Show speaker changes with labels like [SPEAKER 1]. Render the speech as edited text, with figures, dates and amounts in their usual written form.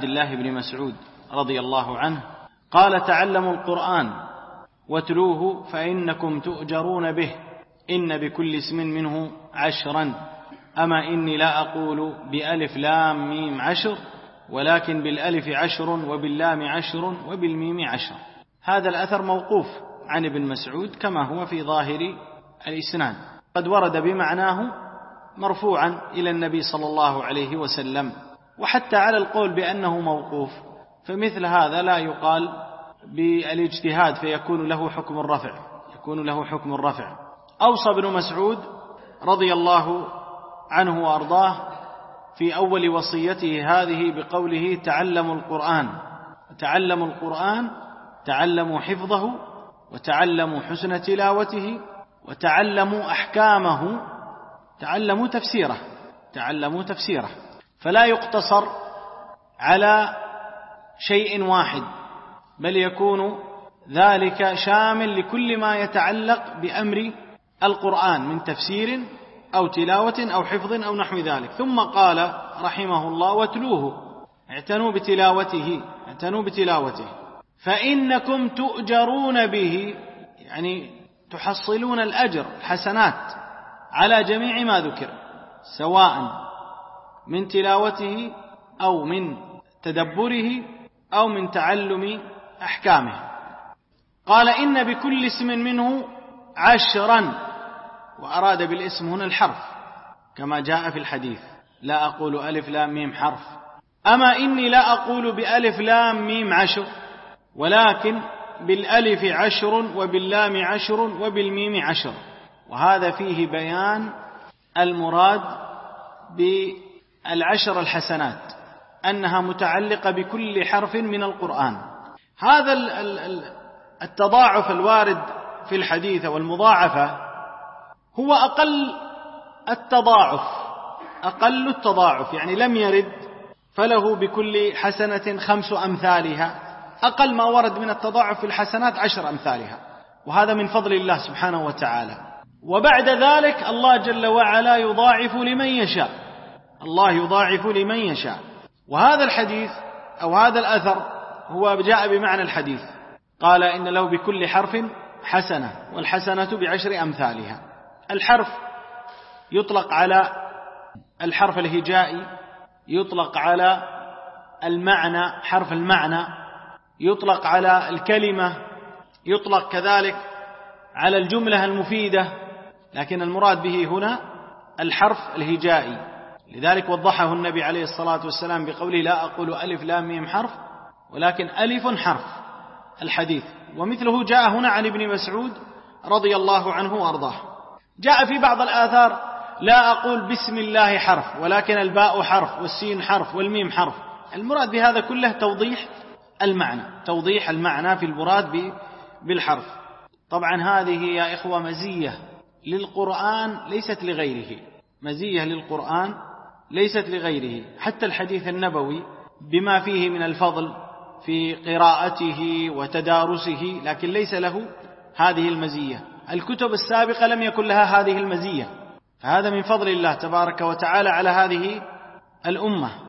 [SPEAKER 1] عبد الله بن مسعود رضي الله عنه قال: تعلموا القرآن واتلوه فإنكم تؤجرون به، إن بكل اسم منه 10، أما إني لا أقول بألف لام ميم 10، ولكن بالألف 10 وباللام 10 وبالميم 10. هذا الأثر موقوف عن ابن مسعود كما هو في ظاهر الإسناد، قد ورد بمعناه مرفوعا إلى النبي صلى الله عليه وسلم. وحتى على القول بأنه موقوف فمثل هذا لا يقال بالاجتهاد فيكون له حكم الرفع. أوصى ابن مسعود رضي الله عنه وأرضاه في أول وصيته هذه بقوله: تعلموا القرآن، تعلموا حفظه، وتعلموا حسن تلاوته، وتعلموا أحكامه، تعلموا تفسيره، فلا يقتصر على شيء واحد، بل يكون ذلك شامل لكل ما يتعلق بأمر القرآن من تفسير أو تلاوة أو حفظ أو نحو ذلك. ثم قال رحمه الله: واتلوه، اعتنوا بتلاوته، فإنكم تؤجرون به، يعني تحصلون الأجر، الحسنات على جميع ما ذكر، سواء من تلاوته أو من تدبره أو من تعلم أحكامه. قال: إن بكل اسم منه 10، وأراد بالاسم هنا الحرف كما جاء في الحديث: لا أقول ألف لام ميم حرف، أما إني لا أقول بألف لام ميم 10، ولكن بالألف 10 وباللام 10 وبالميم 10. وهذا فيه بيان المراد بالعشر الحسنات، أنها متعلقة بكل حرف من القرآن. هذا التضاعف الوارد في الحديث والمضاعفة هو أقل التضاعف، يعني لم يرد فله بكل حسنة 5 أمثالها، أقل ما ورد من التضاعف في الحسنات 10 أمثالها، وهذا من فضل الله سبحانه وتعالى. وبعد ذلك الله جل وعلا يضاعف لمن يشاء. وهذا الحديث أو هذا الأثر هو جاء بمعنى الحديث، قال: إن له بكل حرف حسنة، والحسنة ب10 أمثالها. الحرف يطلق على الحرف الهجائي، يطلق على المعنى، حرف المعنى، يطلق على الكلمة، يطلق كذلك على الجملة المفيدة، لكن المراد به هنا الحرف الهجائي. لذلك وضحه النبي عليه الصلاة والسلام بقوله: لا أقول ألف لام ميم حرف، ولكن ألف حرف، الحديث. ومثله جاء هنا عن ابن مسعود رضي الله عنه وأرضاه. جاء في بعض الآثار: لا أقول بسم الله حرف، ولكن الباء حرف والسين حرف والميم حرف. المراد بهذا كله توضيح المعنى في المراد بالحرف. طبعا هذه يا إخوة مزية للقرآن ليست لغيره، حتى الحديث النبوي بما فيه من الفضل في قراءته وتدارسه، لكن ليس له هذه المزية. الكتب السابقة لم يكن لها هذه المزية، فهذا من فضل الله تبارك وتعالى على هذه الأمة.